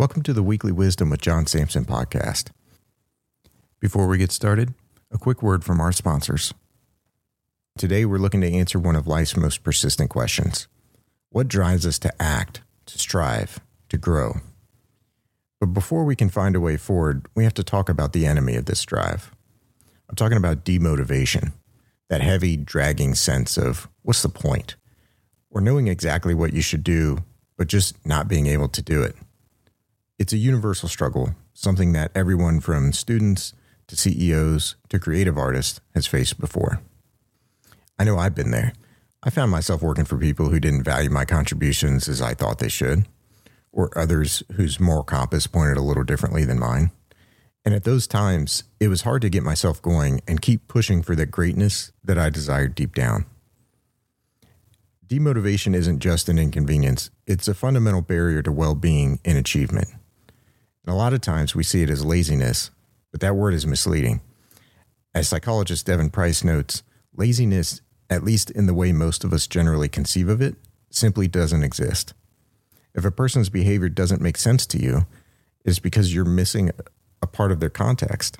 Welcome to the Weekly Wisdom with John Sampson podcast. Before we get started, a quick word from our sponsors. Today, we're looking to answer one of life's most persistent questions. What drives us to act, to strive, to grow? But before we can find a way forward, we have to talk about the enemy of this drive. I'm talking about demotivation, that heavy, dragging sense of what's the point? Or knowing exactly what you should do, but just not being able to do it. It's a universal struggle, something that everyone from students to CEOs to creative artists has faced before. I know I've been there. I found myself working for people who didn't value my contributions as I thought they should, or others whose moral compass pointed a little differently than mine. And at those times, it was hard to get myself going and keep pushing for the greatness that I desired deep down. Demotivation isn't just an inconvenience. It's a fundamental barrier to well-being and achievement. And a lot of times we see it as laziness, but that word is misleading. As psychologist Devin Price notes, laziness, at least in the way most of us generally conceive of it, simply doesn't exist. If a person's behavior doesn't make sense to you, it's because you're missing a part of their context.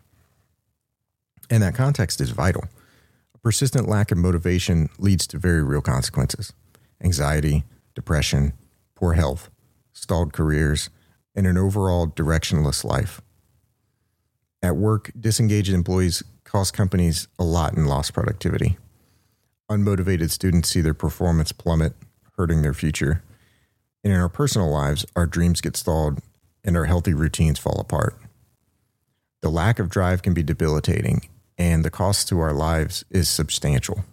And that context is vital. A persistent lack of motivation leads to very real consequences: anxiety, depression, poor health, stalled careers, and an overall directionless life. At work, disengaged employees cost companies a lot in lost productivity. Unmotivated students see their performance plummet, hurting their future. And in our personal lives, our dreams get stalled and our healthy routines fall apart. The lack of drive can be debilitating, and the cost to our lives is substantial.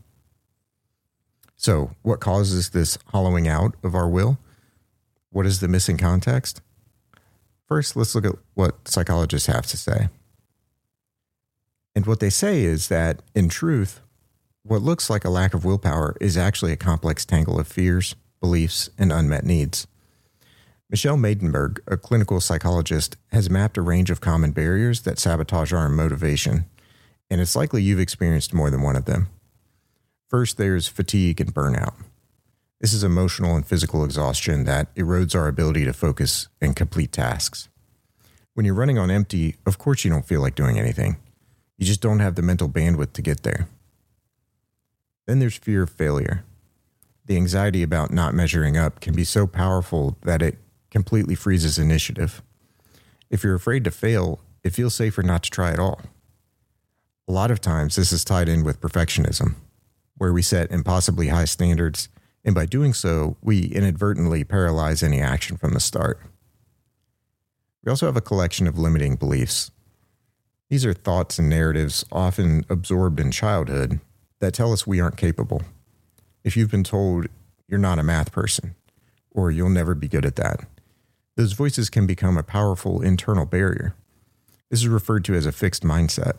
So, what causes this hollowing out of our will? What is the missing context? First, let's look at what psychologists have to say. And what they say is that, in truth, what looks like a lack of willpower is actually a complex tangle of fears, beliefs, and unmet needs. Michelle Maidenberg, a clinical psychologist, has mapped a range of common barriers that sabotage our motivation, and it's likely you've experienced more than one of them. First, there's fatigue and burnout. This is emotional and physical exhaustion that erodes our ability to focus and complete tasks. When you're running on empty, of course you don't feel like doing anything. You just don't have the mental bandwidth to get there. Then there's fear of failure. The anxiety about not measuring up can be so powerful that it completely freezes initiative. If you're afraid to fail, it feels safer not to try at all. A lot of times this is tied in with perfectionism, where we set impossibly high standards, and by doing so, we inadvertently paralyze any action from the start. We also have a collection of limiting beliefs. These are thoughts and narratives often absorbed in childhood that tell us we aren't capable. If you've been told you're not a math person, or you'll never be good at that, those voices can become a powerful internal barrier. This is referred to as a fixed mindset.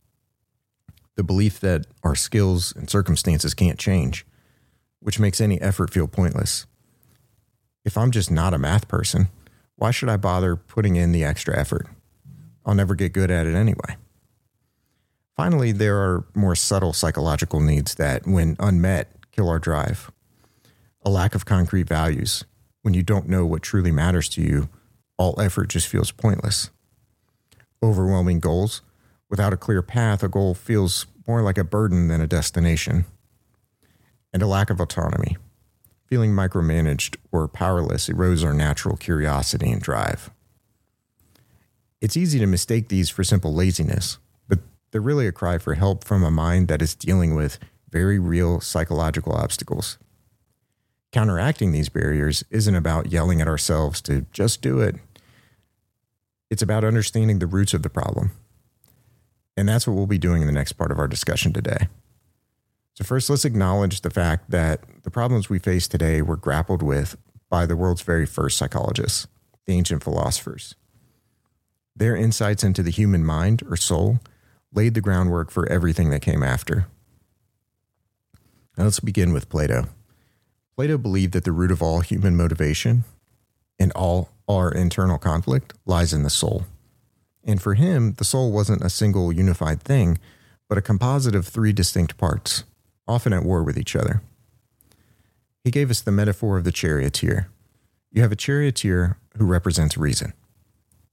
The belief that our skills and circumstances can't change, which makes any effort feel pointless. If I'm just not a math person, why should I bother putting in the extra effort? I'll never get good at it anyway. Finally, there are more subtle psychological needs that, when unmet, kill our drive. A lack of concrete values. When you don't know what truly matters to you, all effort just feels pointless. Overwhelming goals. Without a clear path, a goal feels more like a burden than a destination. And a lack of autonomy. Feeling micromanaged or powerless erodes our natural curiosity and drive. It's easy to mistake these for simple laziness, but they're really a cry for help from a mind that is dealing with very real psychological obstacles. Counteracting these barriers isn't about yelling at ourselves to just do it. It's about understanding the roots of the problem. And that's what we'll be doing in the next part of our discussion today. So first, let's acknowledge the fact that the problems we face today were grappled with by the world's very first psychologists, the ancient philosophers. Their insights into the human mind, or soul, laid the groundwork for everything that came after. Now let's begin with Plato. Plato believed that the root of all human motivation and all our internal conflict lies in the soul. And for him, the soul wasn't a single unified thing, but a composite of three distinct parts, often at war with each other. He gave us the metaphor of the charioteer. You have a charioteer who represents reason.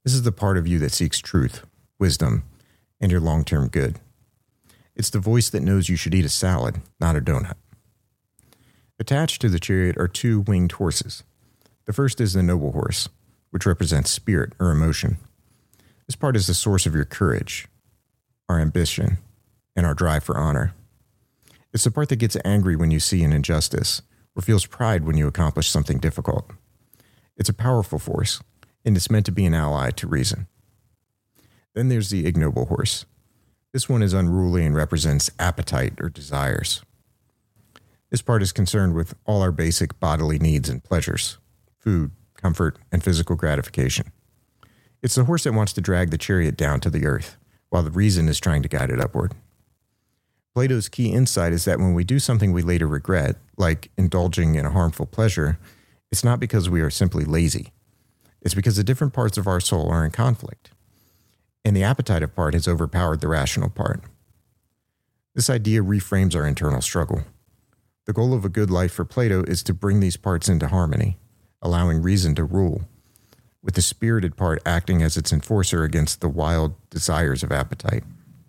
This is the part of you that seeks truth, wisdom, and your long-term good. It's the voice that knows you should eat a salad, not a donut. Attached to the chariot are two winged horses. The first is the noble horse, which represents spirit or emotion. This part is the source of your courage, our ambition, and our drive for honor. It's the part that gets angry when you see an injustice, or feels pride when you accomplish something difficult. It's a powerful force, and it's meant to be an ally to reason. Then there's the ignoble horse. This one is unruly and represents appetite or desires. This part is concerned with all our basic bodily needs and pleasures: food, comfort, and physical gratification. It's the horse that wants to drag the chariot down to the earth, while the reason is trying to guide it upward. Plato's key insight is that when we do something we later regret, like indulging in a harmful pleasure, it's not because we are simply lazy. It's because the different parts of our soul are in conflict, and the appetitive part has overpowered the rational part. This idea reframes our internal struggle. The goal of a good life for Plato is to bring these parts into harmony, allowing reason to rule, with the spirited part acting as its enforcer against the wild desires of appetite.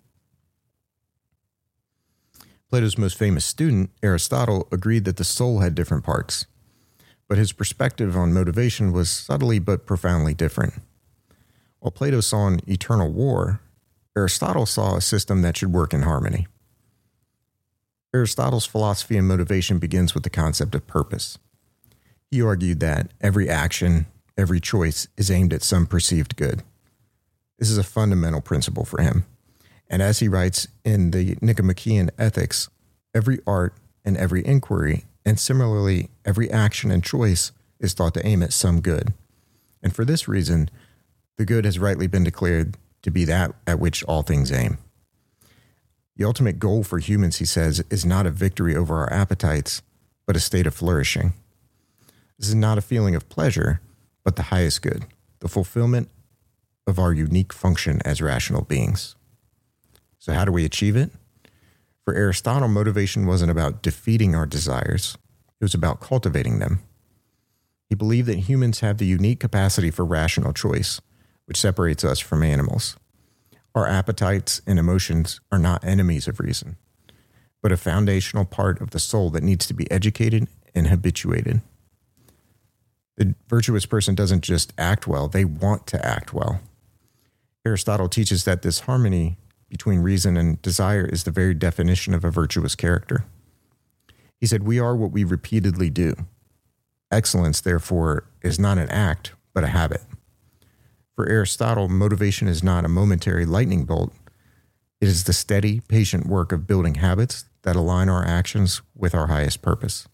Plato's most famous student, Aristotle, agreed that the soul had different parts, but his perspective on motivation was subtly but profoundly different. While Plato saw an eternal war, Aristotle saw a system that should work in harmony. Aristotle's philosophy and motivation begins with the concept of purpose. He argued that every action, every choice is aimed at some perceived good. This is a fundamental principle for him. And as he writes in the Nicomachean Ethics, every art and every inquiry, and similarly every action and choice, is thought to aim at some good. And for this reason, the good has rightly been declared to be that at which all things aim. The ultimate goal for humans, he says, is not a victory over our appetites, but a state of flourishing. This is not a feeling of pleasure, but the highest good, the fulfillment of our unique function as rational beings. So how do we achieve it? For Aristotle, motivation wasn't about defeating our desires. It was about cultivating them. He believed that humans have the unique capacity for rational choice, which separates us from animals. Our appetites and emotions are not enemies of reason, but a foundational part of the soul that needs to be educated and habituated. The virtuous person doesn't just act well, they want to act well. Aristotle teaches that this harmony between reason and desire is the very definition of a virtuous character. He said, "We are what we repeatedly do. Excellence, therefore, is not an act, but a habit." For Aristotle, motivation is not a momentary lightning bolt. It is the steady, patient work of building habits that align our actions with our highest purpose.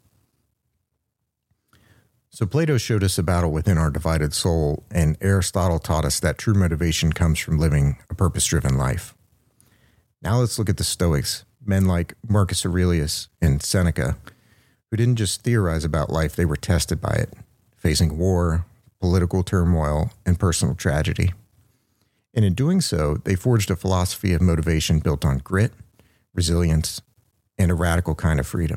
So Plato showed us a battle within our divided soul, and Aristotle taught us that true motivation comes from living a purpose-driven life. Now let's look at the Stoics, men like Marcus Aurelius and Seneca, who didn't just theorize about life, they were tested by it, facing war, political turmoil, and personal tragedy. And in doing so, they forged a philosophy of motivation built on grit, resilience, and a radical kind of freedom.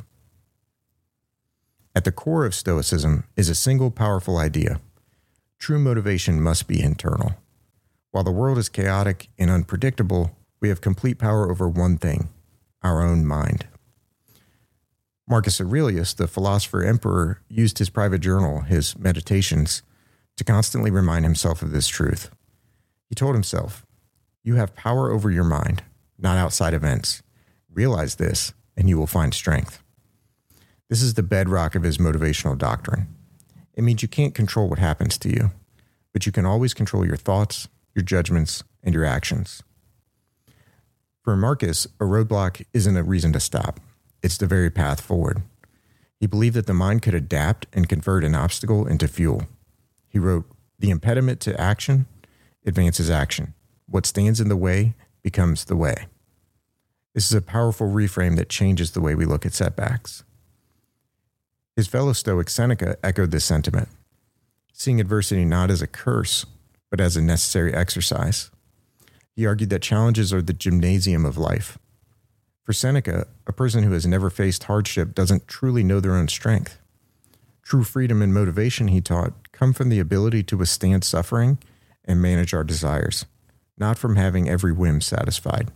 At the core of Stoicism is a single powerful idea. True motivation must be internal. While the world is chaotic and unpredictable, we have complete power over one thing, our own mind. Marcus Aurelius, the philosopher emperor, used his private journal, his meditations, to constantly remind himself of this truth. He told himself, "You have power over your mind, not outside events. Realize this, and you will find strength." This is the bedrock of his motivational doctrine. It means you can't control what happens to you, but you can always control your thoughts, your judgments, and your actions. For Marcus, a roadblock isn't a reason to stop. It's the very path forward. He believed that the mind could adapt and convert an obstacle into fuel. He wrote, "The impediment to action advances action. What stands in the way becomes the way." This is a powerful reframe that changes the way we look at setbacks. His fellow Stoic Seneca echoed this sentiment, seeing adversity not as a curse, but as a necessary exercise. He argued that challenges are the gymnasium of life. For Seneca, a person who has never faced hardship doesn't truly know their own strength. True freedom and motivation, he taught, come from the ability to withstand suffering and manage our desires, not from having every whim satisfied.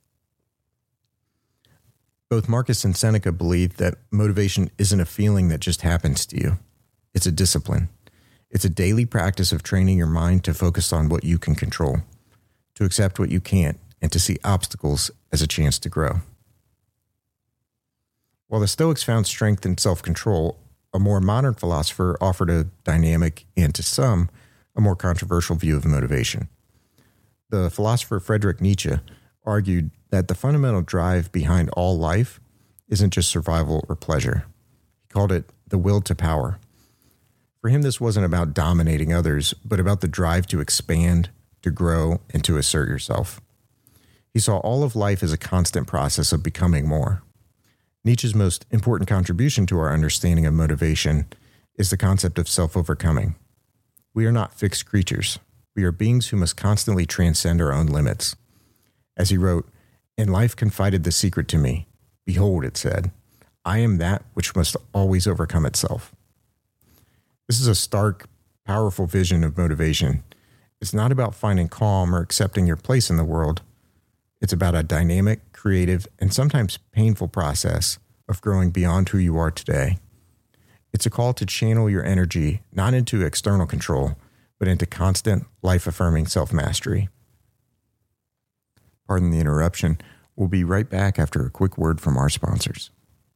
Both Marcus and Seneca believed that motivation isn't a feeling that just happens to you. It's a discipline. It's a daily practice of training your mind to focus on what you can control, to accept what you can't, and to see obstacles as a chance to grow. While the Stoics found strength in self-control, a more modern philosopher offered a dynamic and, to some, a more controversial view of motivation. The philosopher Friedrich Nietzsche argued that the fundamental drive behind all life isn't just survival or pleasure. He called it the will to power. For him, this wasn't about dominating others, but about the drive to expand, to grow, and to assert yourself. He saw all of life as a constant process of becoming more. Nietzsche's most important contribution to our understanding of motivation is the concept of self-overcoming. We are not fixed creatures. We are beings who must constantly transcend our own limits. As he wrote, "And life confided the secret to me. Behold," it said, "I am that which must always overcome itself." This is a stark, powerful vision of motivation. It's not about finding calm or accepting your place in the world. It's about a dynamic, creative, and sometimes painful process of growing beyond who you are today. It's a call to channel your energy not into external control, but into constant, life-affirming self-mastery. Pardon the interruption. We'll be right back after a quick word from our sponsors.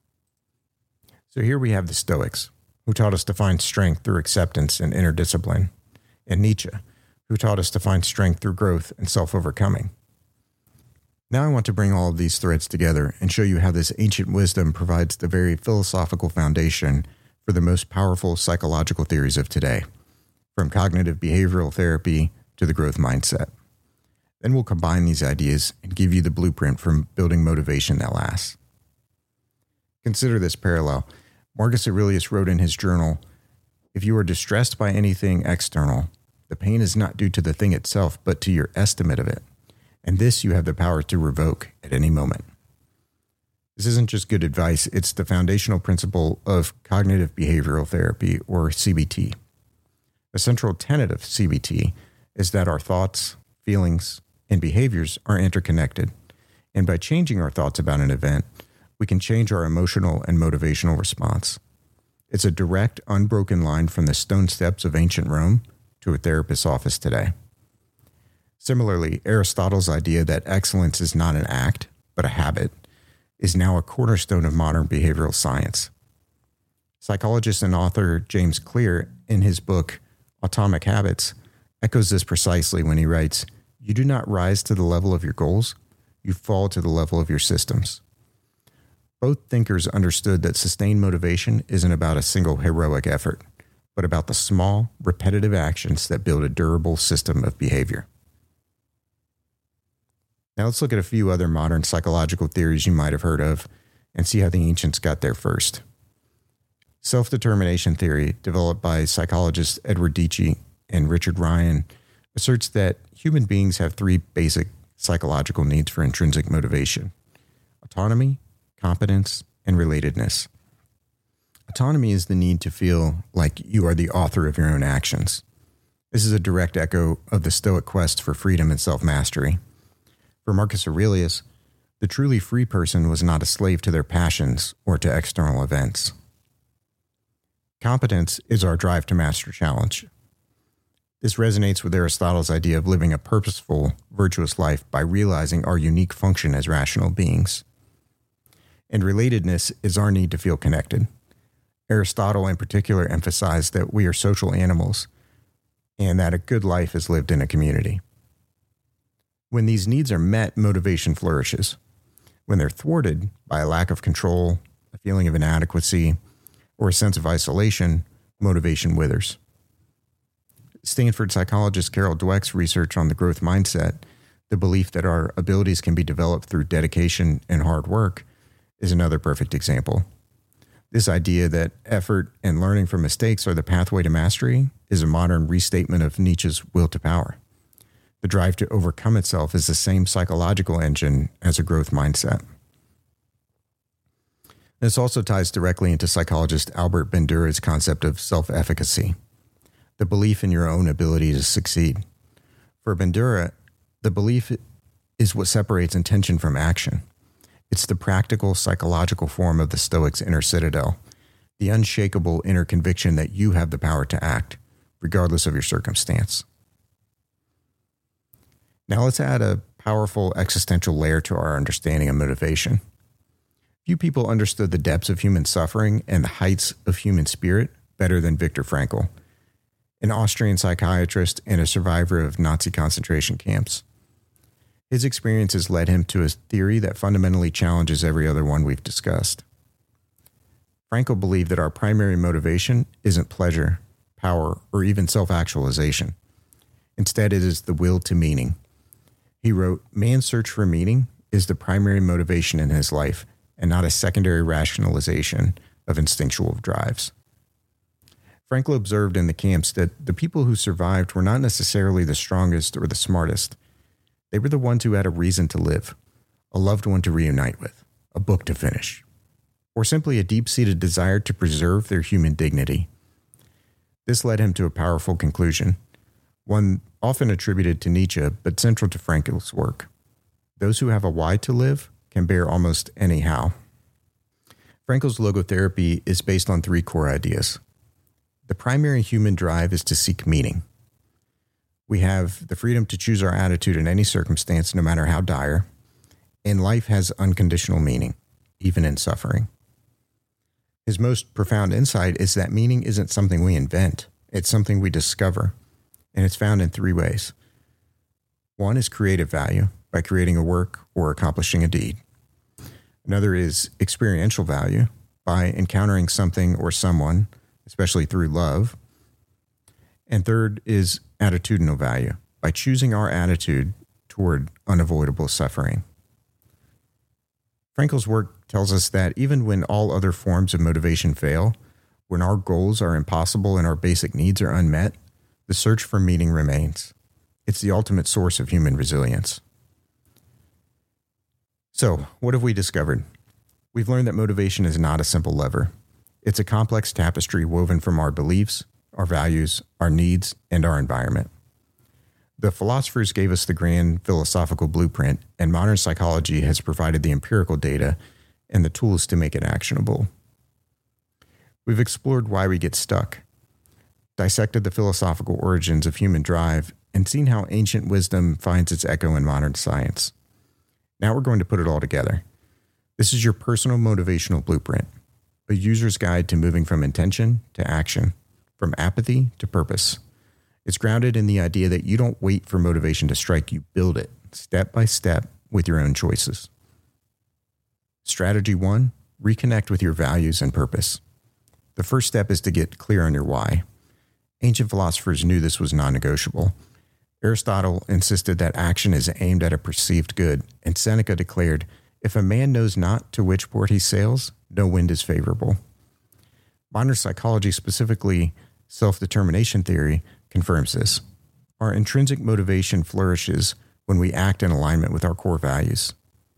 So here we have the Stoics, who taught us to find strength through acceptance and inner discipline, and Nietzsche, who taught us to find strength through growth and self-overcoming. Now I want to bring all of these threads together and show you how this ancient wisdom provides the very philosophical foundation for the most powerful psychological theories of today, from cognitive behavioral therapy to the growth mindset. Then we'll combine these ideas and give you the blueprint for building motivation that lasts. Consider this parallel. Marcus Aurelius wrote in his journal, "If you are distressed by anything external, the pain is not due to the thing itself, but to your estimate of it. And this you have the power to revoke at any moment." This isn't just good advice, it's the foundational principle of cognitive behavioral therapy, or CBT. A central tenet of CBT is that our thoughts, feelings, and behaviors are interconnected, and by changing our thoughts about an event, we can change our emotional and motivational response. It's a direct, unbroken line from the stone steps of ancient Rome to a therapist's office today. Similarly, Aristotle's idea that excellence is not an act, but a habit, is now a cornerstone of modern behavioral science. Psychologist and author James Clear, in his book Atomic Habits, echoes this precisely when he writes, "You do not rise to the level of your goals, you fall to the level of your systems." Both thinkers understood that sustained motivation isn't about a single heroic effort, but about the small, repetitive actions that build a durable system of behavior. Now let's look at a few other modern psychological theories you might have heard of and see how the ancients got there first. Self-determination theory, developed by psychologists Edward Deci and Richard Ryan, asserts that human beings have three basic psychological needs for intrinsic motivation: autonomy, competence, and relatedness. Autonomy is the need to feel like you are the author of your own actions. This is a direct echo of the Stoic quest for freedom and self-mastery. For Marcus Aurelius, the truly free person was not a slave to their passions or to external events. Competence is our drive to master challenge. This resonates with Aristotle's idea of living a purposeful, virtuous life by realizing our unique function as rational beings. And relatedness is our need to feel connected. Aristotle in particular emphasized that we are social animals and that a good life is lived in a community. When these needs are met, motivation flourishes. When they're thwarted by a lack of control, a feeling of inadequacy, or a sense of isolation, motivation withers. Stanford psychologist Carol Dweck's research on the growth mindset, the belief that our abilities can be developed through dedication and hard work, is another perfect example. This idea that effort and learning from mistakes are the pathway to mastery is a modern restatement of Nietzsche's will to power. The drive to overcome itself is the same psychological engine as a growth mindset. This also ties directly into psychologist Albert Bandura's concept of self-efficacy, the belief in your own ability to succeed. For Bandura, the belief is what separates intention from action. It's the practical, psychological form of the Stoics' inner citadel, the unshakable inner conviction that you have the power to act, regardless of your circumstance. Now let's add a powerful existential layer to our understanding of motivation. Few people understood the depths of human suffering and the heights of human spirit better than Viktor Frankl, an Austrian psychiatrist and a survivor of Nazi concentration camps. His experiences led him to a theory that fundamentally challenges every other one we've discussed. Frankl believed that our primary motivation isn't pleasure, power, or even self-actualization. Instead, it is the will to meaning. He wrote, "Man's search for meaning is the primary motivation in his life and not a secondary rationalization of instinctual drives." Frankl observed in the camps that the people who survived were not necessarily the strongest or the smartest. They were the ones who had a reason to live, a loved one to reunite with, a book to finish, or simply a deep-seated desire to preserve their human dignity. This led him to a powerful conclusion, one often attributed to Nietzsche, but central to Frankl's work. Those who have a why to live can bear almost any how. Frankl's logotherapy is based on 3 core ideas. The primary human drive is to seek meaning. We have the freedom to choose our attitude in any circumstance, no matter how dire, and life has unconditional meaning, even in suffering. His most profound insight is that meaning isn't something we invent, it's something we discover, and it's found in 3 ways. One is creative value, by creating a work or accomplishing a deed. Another is experiential value, by encountering something or someone, especially through love. And third is attitudinal value, by choosing our attitude toward unavoidable suffering. Frankl's work tells us that even when all other forms of motivation fail, when our goals are impossible and our basic needs are unmet, the search for meaning remains. It's the ultimate source of human resilience. So, what have we discovered? We've learned that motivation is not a simple lever. It's a complex tapestry woven from our beliefs, our values, our needs, and our environment. The philosophers gave us the grand philosophical blueprint, and modern psychology has provided the empirical data and the tools to make it actionable. We've explored why we get stuck, dissected the philosophical origins of human drive, and seen how ancient wisdom finds its echo in modern science. Now we're going to put it all together. This is your personal motivational blueprint, a user's guide to moving from intention to action, from apathy to purpose. It's grounded in the idea that you don't wait for motivation to strike, you build it step by step with your own choices. Strategy 1, reconnect with your values and purpose. The first step is to get clear on your why. Ancient philosophers knew this was non-negotiable. Aristotle insisted that action is aimed at a perceived good, and Seneca declared, "If a man knows not to which port he sails, no wind is favorable." Modern psychology, specifically self-determination theory, confirms this. Our intrinsic motivation flourishes when we act in alignment with our core values.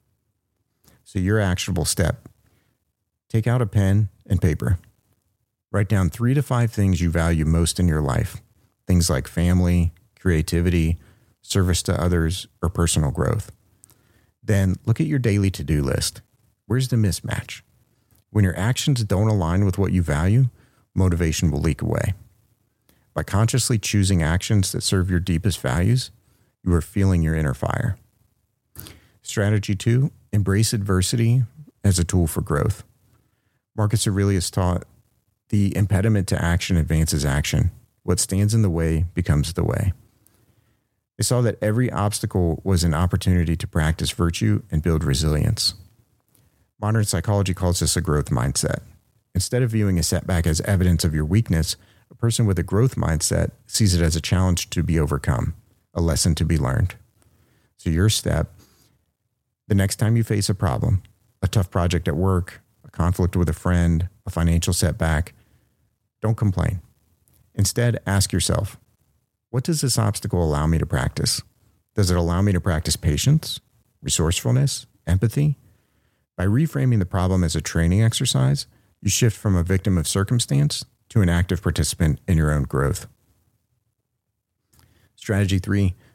So your actionable step, take out a pen and paper. Write down 3 to 5 things you value most in your life. Things like family, creativity, service to others, or personal growth. Then look at your daily to-do list. Where's the mismatch? When your actions don't align with what you value, motivation will leak away. By consciously choosing actions that serve your deepest values, you are fueling your inner fire. Strategy 2, embrace adversity as a tool for growth. Marcus Aurelius taught, the impediment to action advances action. What stands in the way becomes the way. They saw that every obstacle was an opportunity to practice virtue and build resilience. Modern psychology calls this a growth mindset. Instead of viewing a setback as evidence of your weakness, a person with a growth mindset sees it as a challenge to be overcome, a lesson to be learned. So your step, the next time you face a problem, a tough project at work, a conflict with a friend, a financial setback, don't complain. Instead, ask yourself, what does this obstacle allow me to practice? Does it allow me to practice patience, resourcefulness, empathy? By reframing the problem as a training exercise, you shift from a victim of circumstance to an active participant in your own growth. Strategy 3,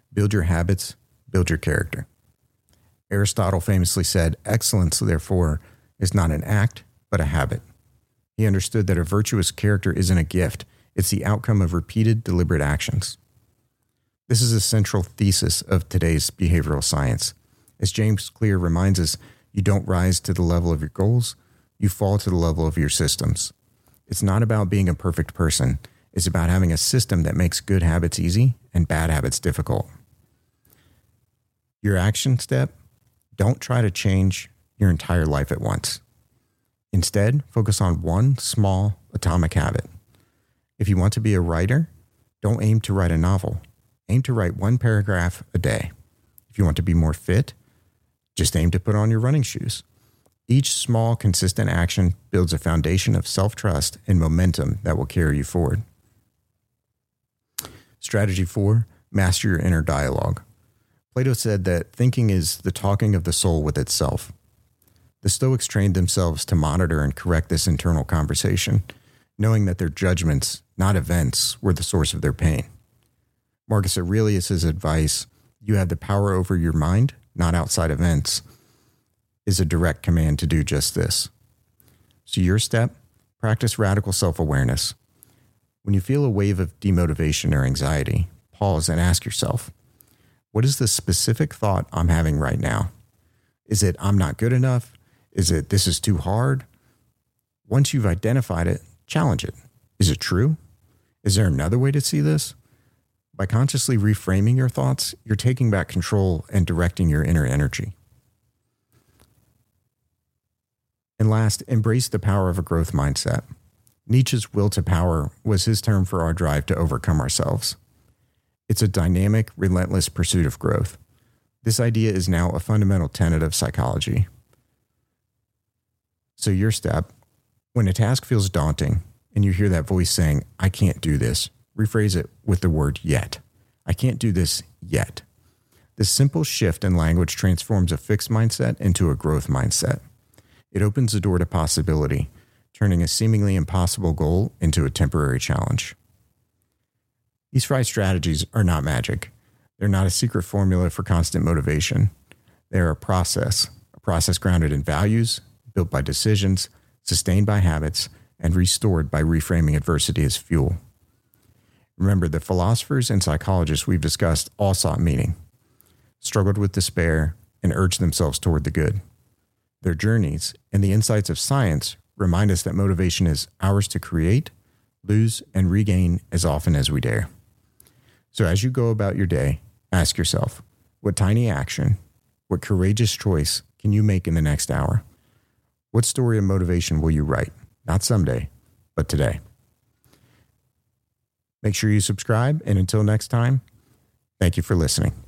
Build your habits, build your character. Aristotle famously said, excellence, therefore, is not an act, but a habit. He understood that a virtuous character isn't a gift. It's the outcome of repeated, deliberate actions. This is a central thesis of today's behavioral science. As James Clear reminds us, you don't rise to the level of your goals, you fall to the level of your systems. It's not about being a perfect person. It's about having a system that makes good habits easy and bad habits difficult. Your action step, don't try to change your entire life at once. Instead, focus on one small atomic habit. If you want to be a writer, don't aim to write a novel. Aim to write one paragraph a day. If you want to be more fit, just aim to put on your running shoes. Each small, consistent action builds a foundation of self-trust and momentum that will carry you forward. Strategy 4, master your inner dialogue. Plato said that thinking is the talking of the soul with itself. The Stoics trained themselves to monitor and correct this internal conversation, knowing that their judgments, not events, were the source of their pain. Marcus Aurelius' advice, you have the power over your mind, not outside events, is a direct command to do just this. So your step, practice radical self-awareness. When you feel a wave of demotivation or anxiety, pause and ask yourself, what is the specific thought I'm having right now? Is it, I'm not good enough? Is it, this is too hard? Once you've identified it, challenge it. Is it true? Is there another way to see this? By consciously reframing your thoughts, you're taking back control and directing your inner energy. And last, embrace the power of a growth mindset. Nietzsche's will to power was his term for our drive to overcome ourselves. It's a dynamic, relentless pursuit of growth. This idea is now a fundamental tenet of psychology. So your step, when a task feels daunting and you hear that voice saying, I can't do this, rephrase it with the word yet. I can't do this yet. This simple shift in language transforms a fixed mindset into a growth mindset. It opens the door to possibility, turning a seemingly impossible goal into a temporary challenge. These 5 strategies are not magic. They're not a secret formula for constant motivation. They're a process grounded in values, built by decisions, sustained by habits, and restored by reframing adversity as fuel. Remember, the philosophers and psychologists we've discussed all sought meaning, struggled with despair, and urged themselves toward the good. Their journeys and the insights of science remind us that motivation is ours to create, lose, and regain as often as we dare. So as you go about your day, ask yourself, what tiny action, what courageous choice can you make in the next hour? What story of motivation will you write? Not someday, but today. Make sure you subscribe, and until next time, thank you for listening.